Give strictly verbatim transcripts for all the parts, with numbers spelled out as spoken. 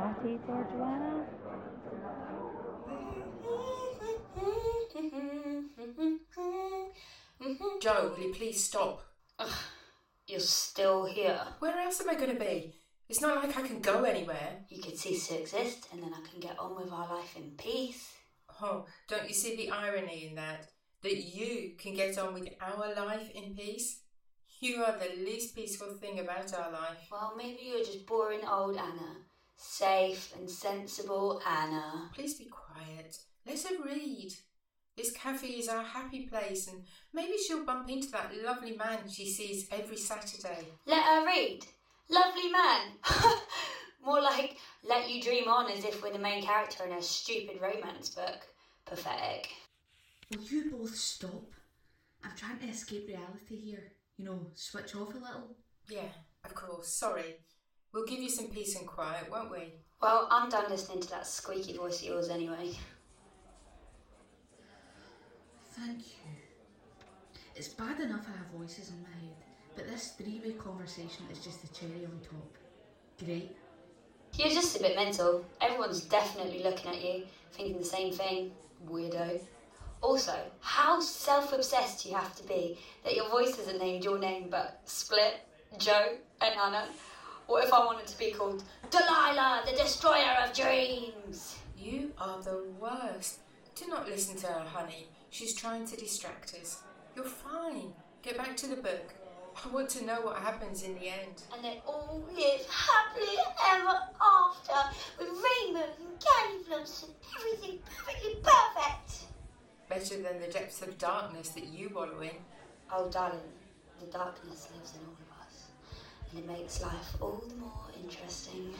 party for Joanna? Joe, will you please stop? Ugh, you're still here. Where else am I going to be? It's not like I can go anywhere. You could cease to exist and then I can get on with our life in peace. Oh, don't you see the irony in that? That you can get on with our life in peace? You are the least peaceful thing about our life. Well, maybe you're just boring old Anna. Safe and sensible Anna. Please be quiet. Let her read. This cafe is our happy place, and maybe she'll bump into that lovely man she sees every Saturday. Let her read? Lovely man? More like let you dream on as if we're the main character in a stupid romance book. Pathetic. Will you both stop? I'm trying to escape reality here. You know, switch off a little. Yeah, of course. Sorry. We'll give you some peace and quiet, won't we? Well, I'm done listening to that squeaky voice of yours anyway. Thank you. It's bad enough I have voices in my head, but this three-way conversation is just the cherry on top. Great. You're just a bit mental. Everyone's definitely looking at you, thinking the same thing. Weirdo. Also, how self-obsessed you have to be that your voice isn't named your name but Split, Joe and Anna. What if I wanted to be called Delilah, the Destroyer of Dreams? You are the worst. Do not listen to her, honey. She's trying to distract us. You're fine. Get back to the book. I want to know what happens in the end. And they all live happily ever after with rainbows and candy floss and everything perfectly perfect. Better than the depths of darkness that you wallow in. Oh, darling, the darkness lives in all of us, and it makes life all the more interesting.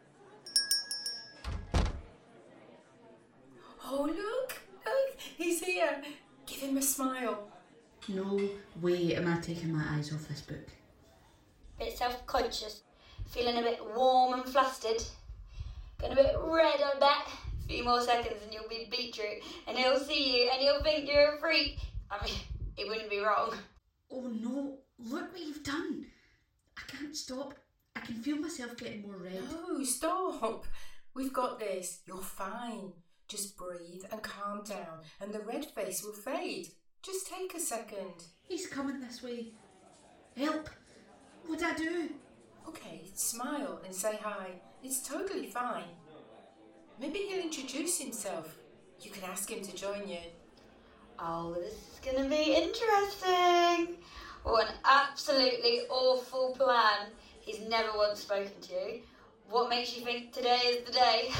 Oh, look! Look! He's here! Give him a smile. No way am I taking my eyes off this book. Bit self-conscious, feeling a bit warm and flustered. Got a bit red, I bet. A few more seconds and you'll be Beetroot, and he'll see you and he'll think you're a freak. I mean, it wouldn't be wrong. Oh no, look what you've done. I can't stop. I can feel myself getting more red. No, stop. We've got this. You're fine. Just breathe and calm down, and the red face will fade. Just take a second. He's coming this way. Help! What'd I do? Okay, smile and say hi. It's totally fine. Maybe he'll introduce himself. You can ask him to join you. Oh, this is going to be interesting. What an absolutely awful plan. He's never once spoken to you. What makes you think today is the day?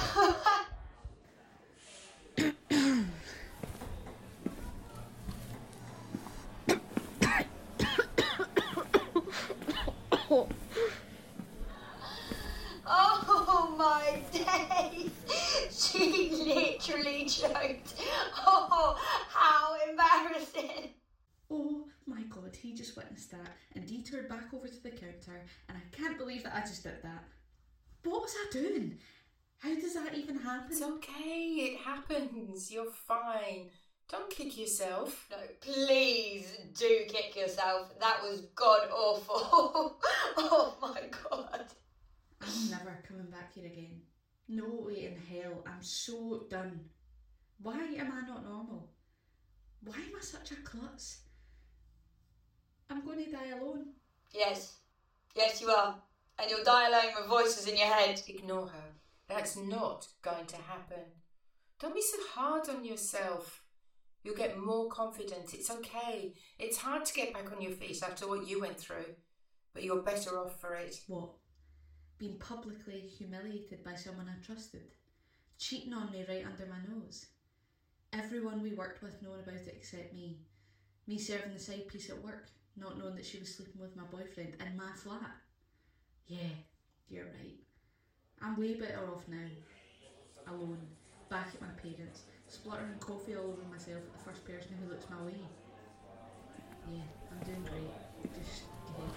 Oh my days! She literally choked. Oh, how embarrassing! Oh my god, he just witnessed that and detoured back over to the counter, and I can't believe that I just did that. What was I doing? How does that even happen? It's okay, it happens. You're fine. Don't kick yourself. No, please do kick yourself. That was god awful. Oh my god. I'm never coming back here again. No way in hell. I'm so done. Why am I not normal? Why am I such a klutz? I'm going to die alone. Yes. Yes, you are. And you'll die alone with voices in your head. Ignore her. That's not going to happen. Don't be so hard on yourself. You'll get more confident. It's okay. It's hard to get back on your feet after what you went through. But you're better off for it. What? Being publicly humiliated by someone I trusted? Cheating on me right under my nose? Everyone we worked with knowing about it except me. Me serving the side piece at work, not knowing that she was sleeping with my boyfriend in my flat. Yeah, you're right. I'm way better off now. Alone, back at my parents', spluttering coffee all over myself at the first person who looks my way. Yeah, I'm doing great. Just great.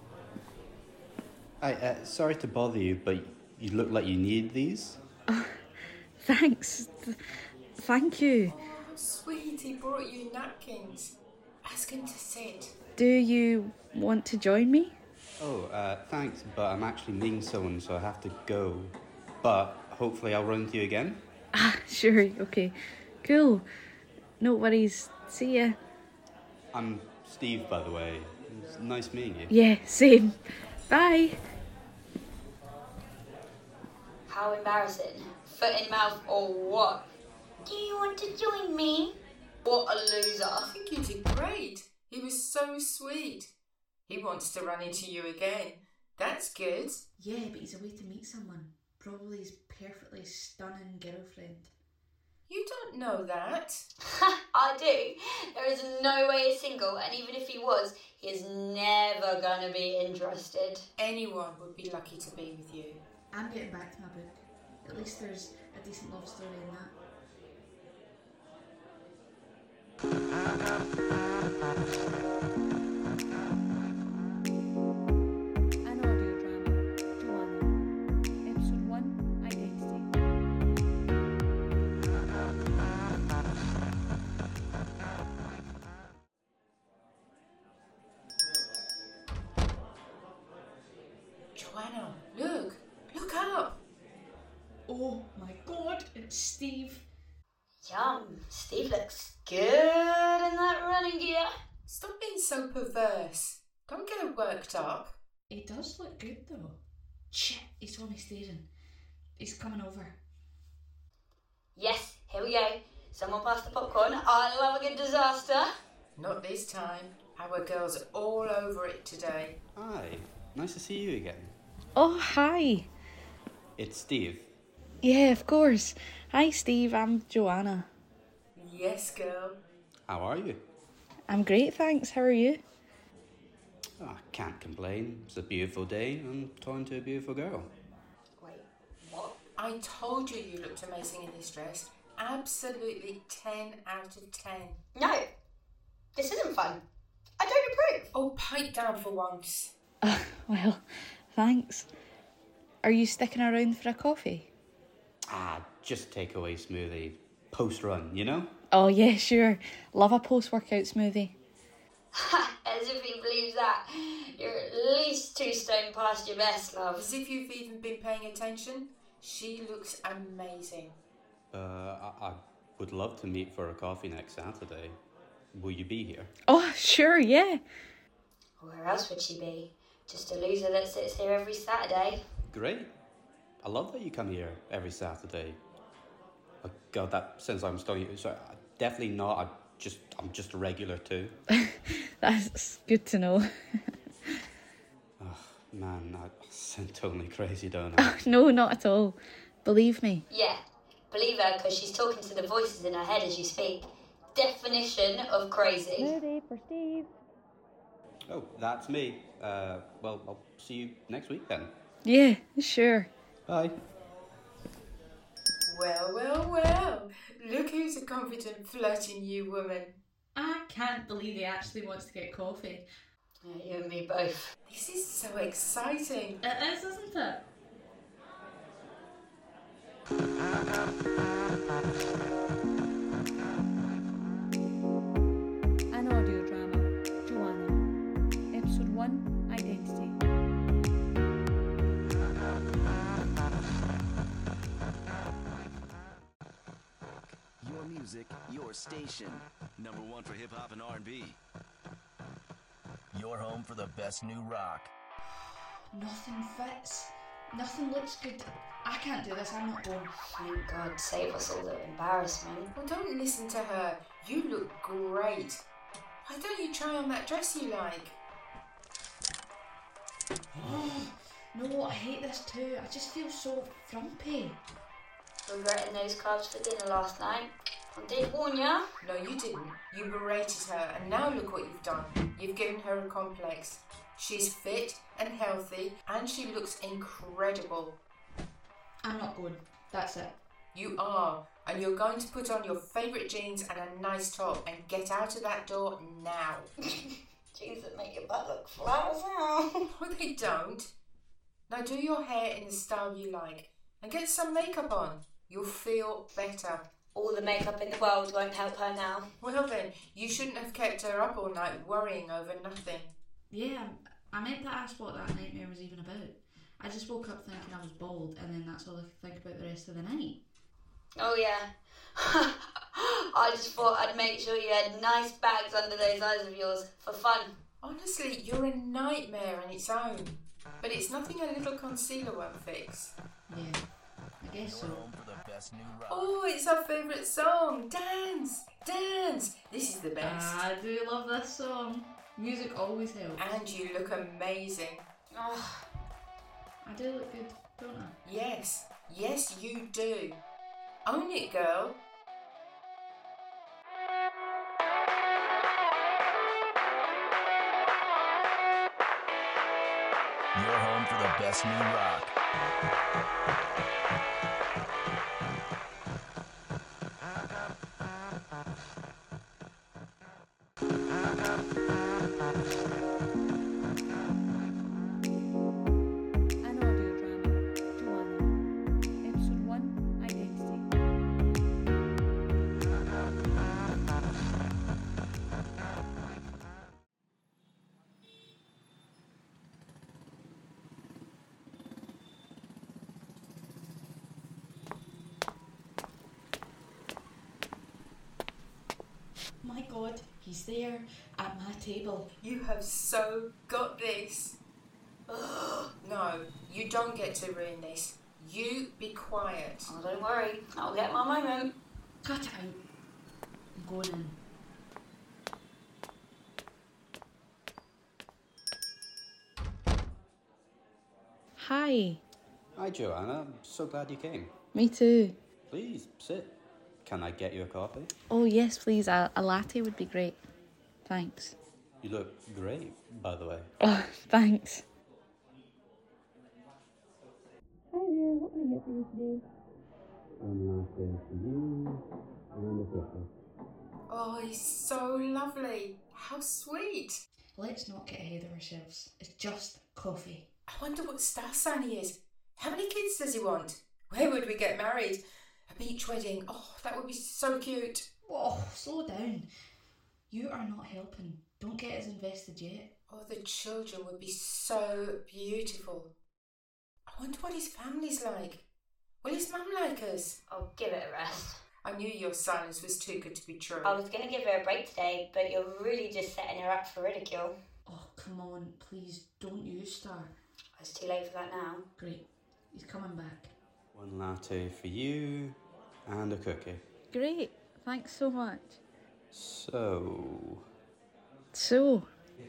Hi, uh, sorry to bother you, but you look like you need these. Uh, thanks. Th- thank you. Oh, sweetie brought you napkins. Ask him to sit. Do you want to join me? Oh, uh, thanks, but I'm actually meeting someone, so I have to go. But hopefully I'll run into you again. Ah, sure, okay. Cool. No worries. See ya. I'm Steve, by the way. It's nice meeting you. Yeah, same. Bye. How embarrassing. Foot in mouth or what? Do you want to join me? What a loser. I think you did great. He was so sweet. He wants to run into you again. That's good. Yeah, but he's away to meet someone. Probably his perfectly stunning girlfriend. You don't know that. I do. There is no way he's single, and even if he was, he is never gonna be interested. Anyone would be lucky to be with you. I'm getting back to my book. At least there's a decent love story in that. An audio drama. Joanna. Episode one. Identity. Joanna, look. Look up. Oh my god, it's Steve. Yum. Steve looks good in that running gear. Stop being so perverse. Don't get her worked up. He does look good though. Shit, he saw me staring. He's coming over. Yes, here we go. Someone pass the popcorn. I love a good disaster. Not this time. Our girl's all over it today. Hi, nice to see you again. Oh, hi. It's Steve. Yeah, of course. Hi, Steve. I'm Joanna. Yes, girl. How are you? I'm great, thanks. How are you? Oh, I can't complain. It's a beautiful day. I'm talking to a beautiful girl. Wait, what? I told you you looked amazing in this dress. Absolutely ten out of ten. No, this isn't fun. I don't approve. Oh, pipe down for once. Uh, well, thanks. Are you sticking around for a coffee? Ah, just takeaway smoothie. Post run, you know? Oh, yeah, sure. Love a post-workout smoothie. As if he believes that. You're at least two stone past your best, love. As if you've even been paying attention. She looks amazing. Uh, I, I would love to meet for a coffee next Saturday. Will you be here? Oh, sure, yeah. Where else would she be? Just a loser that sits here every Saturday. Great. I love that you come here every Saturday. Oh, God, that sounds like I'm stalling you. Sorry, definitely not. I just, I'm just a regular too. That's good to know. Oh, man, I sound totally crazy, don't I? No, not at all. Believe me. Yeah, believe her because she's talking to the voices in her head as you speak. Definition of crazy. Ready for Steve. Oh, that's me. Uh, well, I'll see you next week then. Yeah, sure. Bye. Well, well, well. Look who's a confident, flirting you woman. I can't believe he actually wants to get coffee. Yeah, you and me both. This is so exciting. It is, isn't it? An audio drama. Joanna. Episode one. Identity. Your music, your station. Number one for hip-hop and R and B. Your home for the best new rock. Nothing fits. Nothing looks good. I can't do this. I'm not going. Thank God, save us all the embarrassment. Well, don't listen to her. You look great. Why don't you try on that dress you like? Oh, no, I hate this too. I just feel so frumpy. Regretting those carbs for dinner last night. I did warn ya. No, you didn't. You berated her, and now look what you've done. You've given her a complex. She's fit and healthy, and she looks incredible. I'm not going. That's it. You are, and you're going to put on your favourite jeans and a nice top and get out of that door now. Jeans that make your butt look flat as hell. No, they don't. Now do your hair in the style you like and get some makeup on. You'll feel better. All the makeup in the world won't help her now. Well then, you shouldn't have kept her up all night worrying over nothing. Yeah, I meant to ask what that nightmare was even about. I just woke up thinking I was bald, and then that's all I could think about the rest of the night. Oh yeah. I just thought I'd make sure you had nice bags under those eyes of yours for fun. Honestly, you're a nightmare on its own. But it's nothing a little concealer won't fix. Yeah, I guess so. You're home for the best new rock. Oh, it's our favourite song. Dance! Dance! This is the best. I do love this song. Music always helps. And you look amazing. Oh, I do look good, don't I? Yes, yes you do. Own it, girl. You're home for the best new rock. An audio drama. Joanna. Episode one. Identity. My God, he's there at my table. You have so got this. Ugh. No, you don't get to ruin this. You be quiet. oh, don't worry, I'll get my moment. Cut it out. I'm going in. Hi. Hi, Joanna. I'm so glad you came. Me too. Please, sit. Can I get you a coffee? Oh, yes, please. A, a latte would be great. Thanks. You look great, by the way. Oh, thanks. Hi there, what can I get for you today? One latte for you and a coffee. Oh, he's so lovely. How sweet. Let's not get ahead of ourselves. It's just coffee. I wonder what star sign he is. How many kids does he want? Where would we get married? A beach wedding. Oh, that would be so cute. Whoa, slow down. You are not helping. Don't get as invested yet. Oh, the children would be so beautiful. I wonder what his family's like. Will his mum like us? Oh, give it a rest. I knew your silence was too good to be true. I was going to give her a break today, but you're really just setting her up for ridicule. Oh, come on, please don't you start. It's too late for that now. Great, he's coming back. One latte for you and a cookie. Great. Thanks so much. So... So,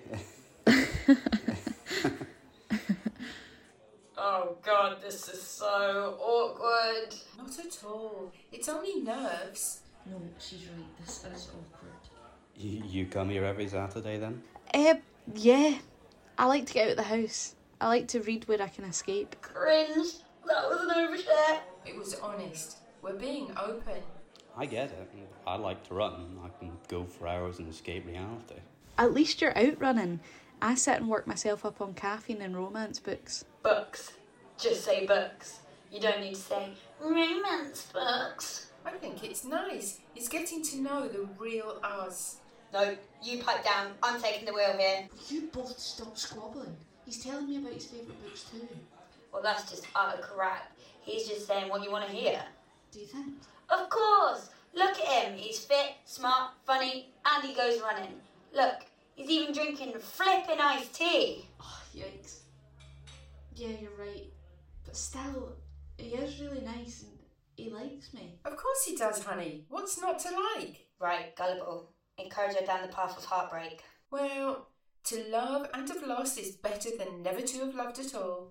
Oh God, this is so awkward. Not at all. It's only nerves. No, she's right, this is awkward. You, you come here every Saturday then? uh, yeah. I like to get out of the house. I like to read where I can escape. Cringe. That was an overshare. It was honest. We're being open. I get it. I like to run. I can go for hours and escape reality. At least you're out running. I sit and work myself up on caffeine and romance books. Books. Just say books. You don't need to say romance books. I think it's nice. It's getting to know the real us. No, you pipe down. I'm taking the wheel here. You both stop squabbling. He's telling me about his favourite books too. Well, that's just utter crap. He's just saying what you want to hear. Do you think? Of course! Look at him. He's fit, smart, funny, and he goes running. Look, he's even drinking flippin' iced tea. Oh, yikes. Yeah, you're right. But still, he is really nice and he likes me. Of course he does, honey. What's not to like? Right, gullible. Encourage her down the path of heartbreak. Well, to love and have lost is better than never to have loved at all.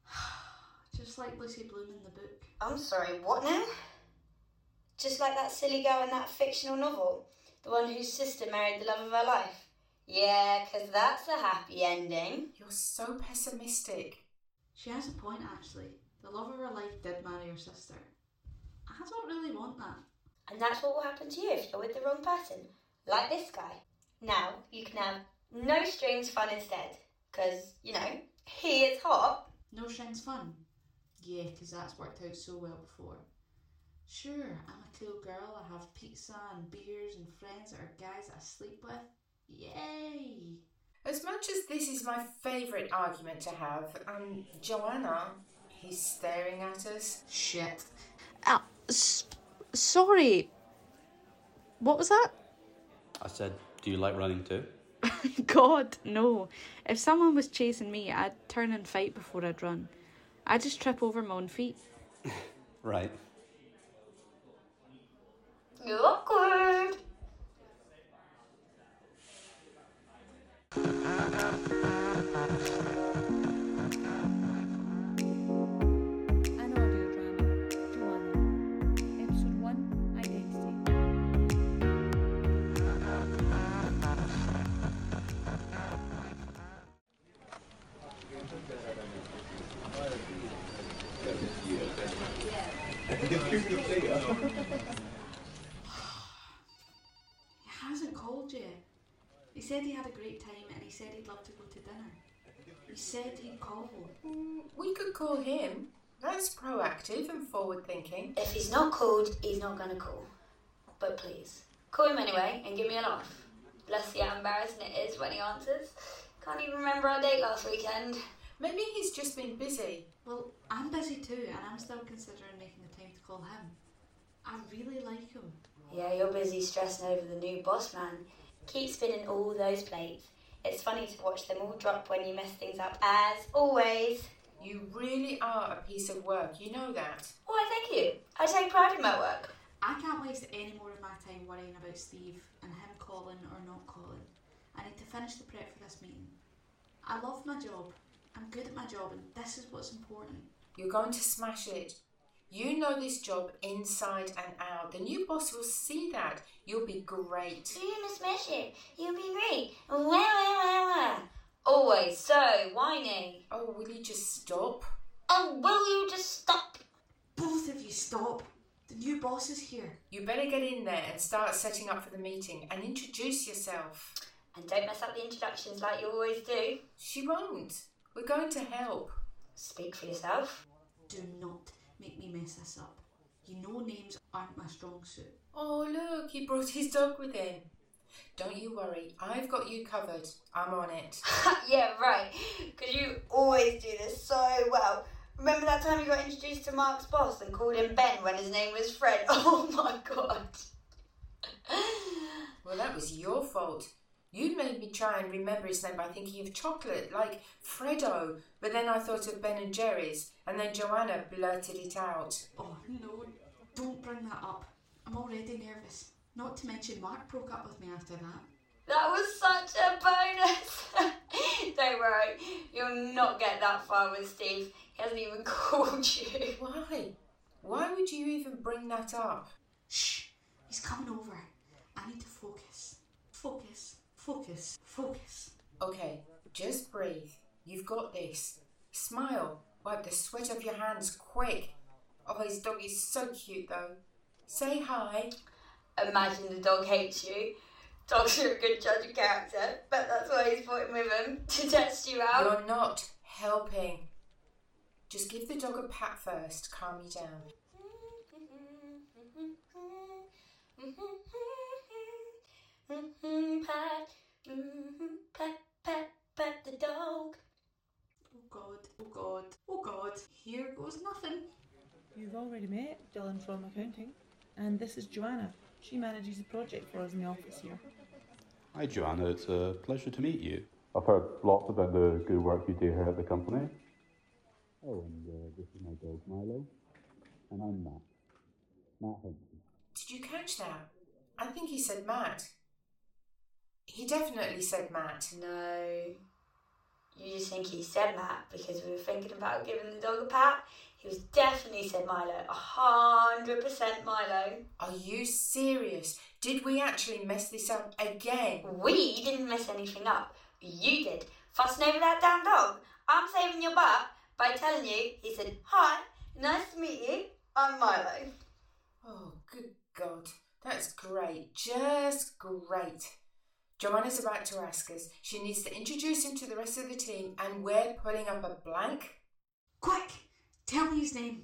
Just like Lucy Bloom in the book. I'm sorry, what now? Just like that silly girl in that fictional novel. The one whose sister married the love of her life. Yeah, 'cause that's a happy ending. You're so pessimistic. She has a point actually. The love of her life did marry her sister. I don't really want that. And that's what will happen to you if you're with the wrong person. Like this guy. Now, you can have no strings fun instead. 'Cause, you know, he is hot. No strings fun? Yeah, 'cause that's worked out so well before. Sure, I'm a cool girl, I have pizza and beers and friends that are guys that I sleep with. Yay! As much as this is my favourite argument to have, um, Joanna, he's staring at us. Shit. Uh, s- sorry. What was that? I said, do you like running too? God, no. If someone was chasing me, I'd turn and fight before I'd run. I'd just trip over my own feet. Right. You're awkward. An audio drama, Joanna. Episode one, Identity. He hasn't called yet. He said he had a great time and he said he'd love to go to dinner. He said he'd call. Mm, we could call him. That's proactive and forward-thinking. If he's not called, he's not going to call. But please, call him anyway and give me a laugh. Let's see how embarrassing it is when he answers. Can't even remember our date last weekend. Maybe he's just been busy. Well, I'm busy too and I'm still considering making the time to call him. I really like him. Yeah, you're busy stressing over the new boss man. Keep spinning all those plates. It's funny to watch them all drop when you mess things up, as always. You really are a piece of work, you know that. Why, thank you. I take pride in my work. I can't waste any more of my time worrying about Steve and him calling or not calling. I need to finish the prep for this meeting. I love my job. I'm good at my job and this is what's important. You're going to smash it. You know this job inside and out. The new boss will see that. You'll be great. You're gonna smash it. You'll be great. Wah, wah, wah, wah. Always so whiny. Oh, will you just stop? Oh, will you just stop? Both of you stop. The new boss is here. You better get in there and start setting up for the meeting and introduce yourself. And don't mess up the introductions like you always do. She won't. We're going to help. Speak for yourself. Do not make me mess this up. You know names aren't my strong suit. Oh, look, he brought his dog with him. Don't you worry, I've got you covered. I'm on it. Yeah, right. Because you always do this so well. Remember that time you got introduced to Mark's boss and called him Ben when his name was Fred? Oh my god. Well, that was your fault. You made me try and remember his name by thinking of chocolate, like Freddo. But then I thought of Ben and Jerry's, and then Joanna blurted it out. Oh no, don't bring that up. I'm already nervous. Not to mention Mark broke up with me after that. That was such a bonus. Don't worry, you'll not get that far with Steve. He hasn't even called you. Why? Why would you even bring that up? Shh, he's coming over. I need to focus. Focus, focus, focus. Okay, just breathe. You've got this. Smile. Wipe the sweat off your hands quick. Oh, his dog is so cute though. Say hi. Imagine the dog hates you. Dogs are a good judge of character, but that's why he's fought with him, to test you out. You're not helping. Just give the dog a pat first. Calm you down. Pat, pat, pat, pat the dog. Oh god, oh god, oh god. Here goes nothing. You've already met Dylan from accounting, and this is Joanna. She manages the project for us in the office here. Hi, Joanna. It's a pleasure to meet you. I've heard lots about the good work you do here at the company. Oh, and uh, this is my dog, Milo. And I'm Matt. Matt Henson. Did you catch that? I think he said Matt. He definitely said Matt. No, you just think he said Matt because we were thinking about giving the dog a pat. He was definitely said Milo, a hundred percent Milo. Are you serious? Did we actually mess this up again? We didn't mess anything up. You did. Fussing over that damn dog. I'm saving your butt by telling you, he said, hi, nice to meet you, I'm Milo. Oh, good God. That's great. Just great. Joanna's about to ask us. She needs to introduce him to the rest of the team, and we're pulling up a blank. Quick, tell me his name.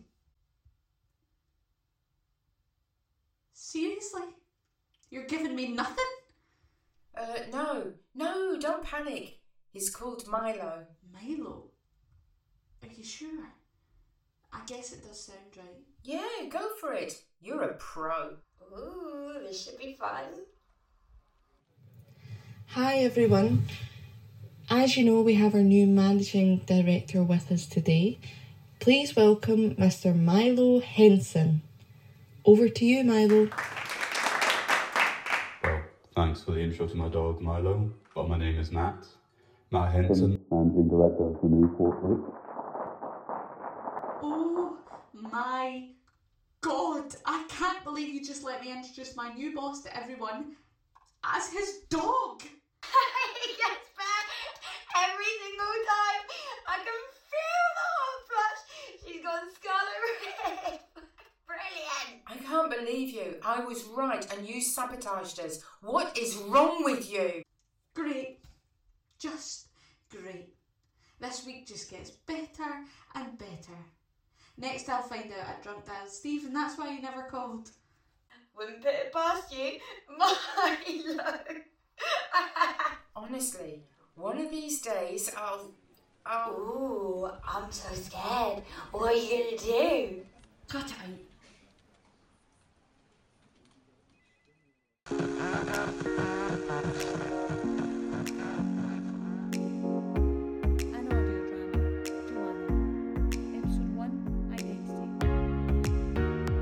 Seriously? You're giving me nothing? Uh, no, no, don't panic. He's called Milo. Milo? Are you sure? I guess it does sound right. Yeah, go for it. You're a pro. Ooh, this should be fun. Hi everyone. As you know, we have our new managing director with us today. Please welcome Mister Milo Henson. Over to you, Milo. Well, thanks for the intro to my dog, Milo. But my name is Matt. Matt Henson, managing director of the Newport Group. Oh my God! I can't believe you just let me introduce my new boss to everyone as his dog! Yes, Matt! Every single time! I can feel the hot flush! She's got scarlet red! Brilliant! I can't believe you. I was right and you sabotaged us. What is wrong with you? Great. Just great. This week just gets better and better. Next I'll find out I drunk dialed Steve and that's why you never called. Wouldn't put it past you, Milo. Honestly, one of these days I'll... I'll... Ooh, I'm so scared. What are you gonna do? Cut it out. An audio drama. Joanna. Episode one, Identity.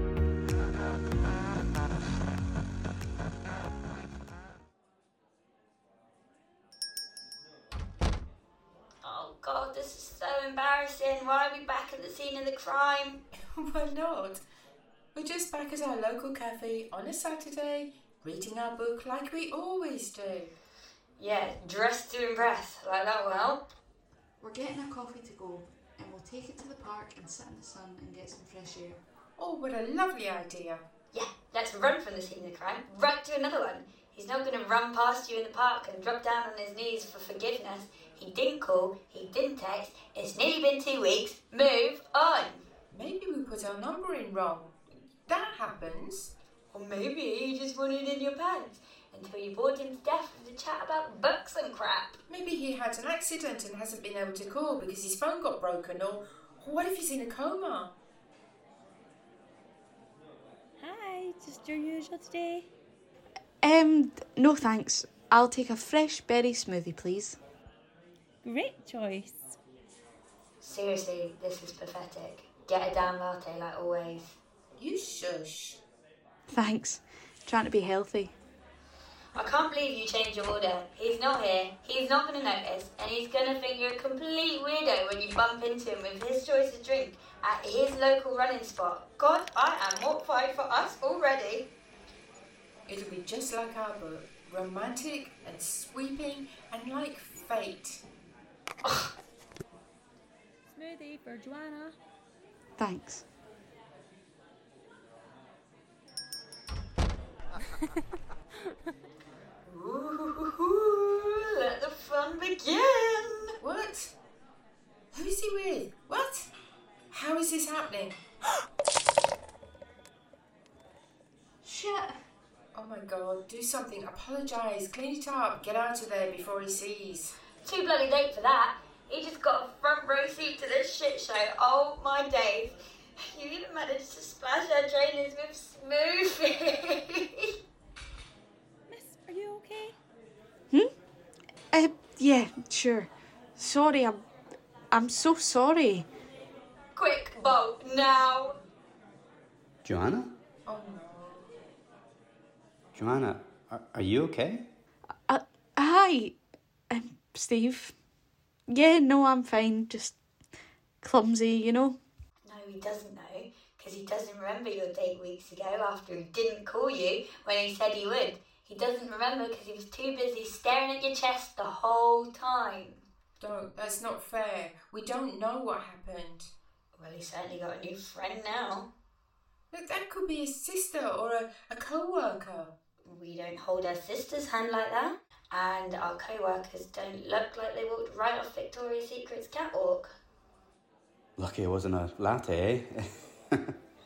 Oh God, this is so embarrassing. Why are we back at the scene of the crime? Why not? We're just back at our local cafe on a Saturday, reading our book like we always do. Yeah, dressed to impress. Like that will help. We're getting a coffee to go and we'll take it to the park and sit in the sun and get some fresh air. Oh, what a lovely idea. Yeah, let's run from the scene of the crime, right to another one. He's not going to run past you in the park and drop down on his knees for forgiveness. He didn't call, he didn't text, it's nearly been two weeks, move on. Maybe we put our number in wrong. That happens. Or maybe he just wanted in your pants until you bored him to death with a chat about books and crap. Maybe he had an accident and hasn't been able to call because his phone got broken, or what if he's in a coma? Hi, just your usual today. Um, no thanks. I'll take a fresh berry smoothie, please. Great choice. Seriously, this is pathetic. Get a damn latte like always. You shush. Thanks. Trying to be healthy. I can't believe you changed your order. He's not here, he's not going to notice, and he's going to think you're a complete weirdo when you bump into him with his choice of drink at his local running spot. God, I am mortified for us already. It'll be just like our book. Romantic and sweeping and like fate. Smoothie for Joanna. Thanks. Ooh, let the fun begin. What? Who's he with? What? How is this happening? Shit! Oh my God, do something. Apologise. Clean it up. Get out of there before he sees. Too bloody late for that. He just got a front row seat to this shit show. Oh my days. You even managed to splash our trainers with smoothie. Miss, are you okay? Hmm? Uh, yeah, sure. Sorry, I'm... I'm so sorry. Quick, bolt, now. Joanna? Oh no. Joanna, are, are you okay? Uh, hi, um, Steve. Yeah, no, I'm fine. Just clumsy, you know. No, he doesn't know, because he doesn't remember your date weeks ago after he didn't call you when he said he would. He doesn't remember because he was too busy staring at your chest the whole time. Don't. That's not fair. We don't know what happened. Well, he's certainly got a new friend now. Look, that could be his sister or a, a co-worker. We don't hold our sister's hand like that. And our co-workers don't look like they walked right off Victoria's Secret's catwalk. Lucky it wasn't a latte, eh?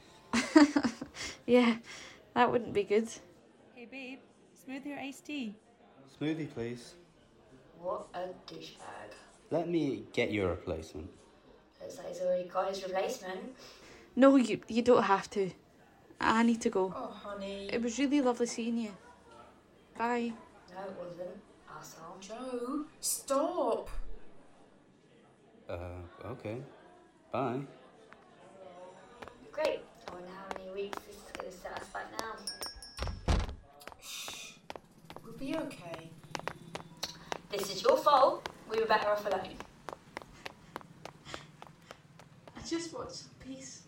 Yeah, that wouldn't be good. Hey babe, smoothie or iced tea? Smoothie, please. What a douchebag. Let me get you a replacement. Looks like he's already got his replacement. No, you, you don't have to. I need to go. Oh, honey. It was really lovely seeing you. Bye. No, it wasn't. Arsehole. Joe, stop. Uh, okay. Bye. Great. I wonder how many weeks this is going to set us back now. Shh. We'll be okay. This is your fault. We were better off alone. I just want some peace.